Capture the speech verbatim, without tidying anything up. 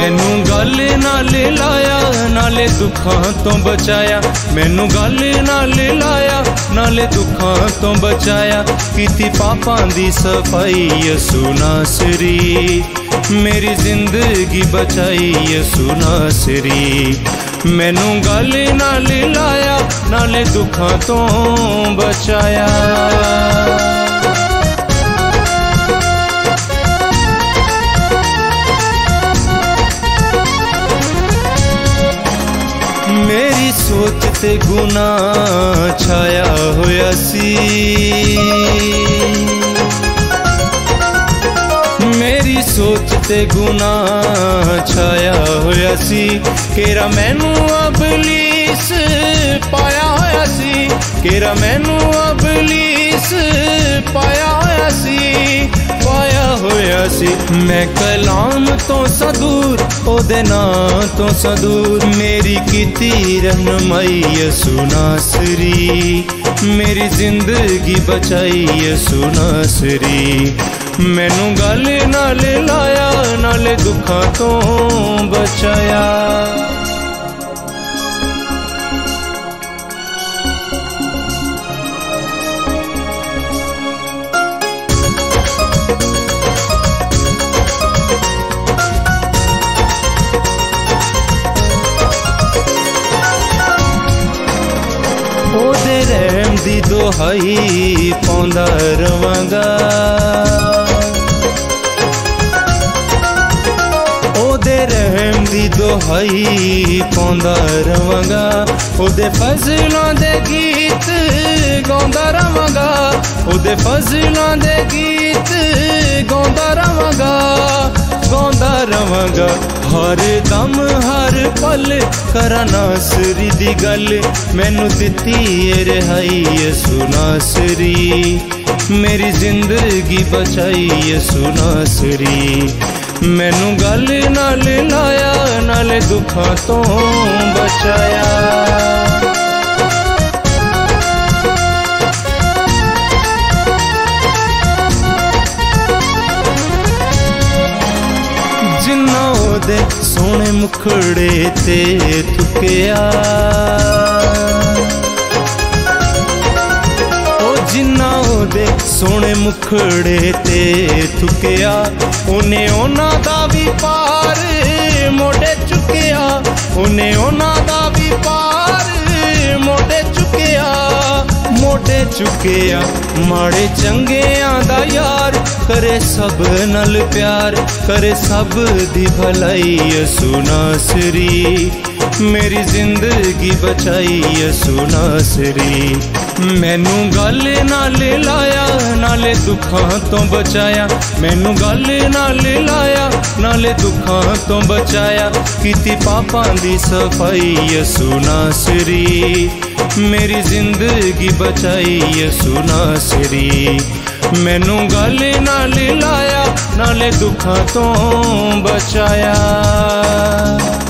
मैनू गल नाल लाया नाले दुखां तो बचाया, मैनू गल नाल लाया नाले दुखां तो बचाया। कीती पापां दी सफाई यसू नासरी, मेरी जिंदगी बचाई यसू नासरी। मैनू गल नाल लाया नाले दुखां तो बचाया। मेरी सोच ते गुनाह छाया होया सी, मेरी सोच ते गुनाह छाया होया सी। केरा मैनू अबलीस पाया होया सी, केरा मैनू अबलीस पाया होया सी, पाया होया सी। मैं कलाम तो सदूर ओदे नां तो सदूर, मेरी कीती रहनुमाई यसू नासरी, मेरी जिंदगी बचाई यसू नासरी। मैनू गल नाल लाया नाले दुखां तो बचाया। ओदे रहम दी दुहाई पाउंदा रवांगा, ओदे रहम दी दुहाई पाउंदा रवांगा। ओदे फजलां दे गीत गाउंदा रवांगा, ओदे फजलां दे गीत गाउंदा रवांगा, गाउंदा रवांगा। हर दम हर पल करा नासरी दी गल, मैनू दित्ती ए रिहाई यसू नासरी, मेरी जिंदगी बचाई यसू नासरी। मैनू गल नाल लाया नाले दुखां तो बचाया। जिन्ना ओदे सोने मुखड़े ते थुकिया, ओ जिन्ना ओदे सोने मुखड़े ते थुकिया, उन्हें उन्हां दा भी पार मोड़े चुकिया, उन्हें उन्हां दा भी पार मोड़े चुकिया, मोड़े चुकिया। माड़े चंगियां दा यार करे सब नल प्यार, करे सब दी भलाई यसू नासरी, मेरी जिंदगी बचाई यसू नासरी। मैनू गल नाल लाया नाले दुखां तो बचाया, मैनू गल नाल लाया नाले दुखां तो बचाया। कीती पापां दी सफाई यसू नासरी, मेरी जिंदगी बचाई यसू नासरी। मैनू गल नाल लाया नाले दुखां तो बचाया।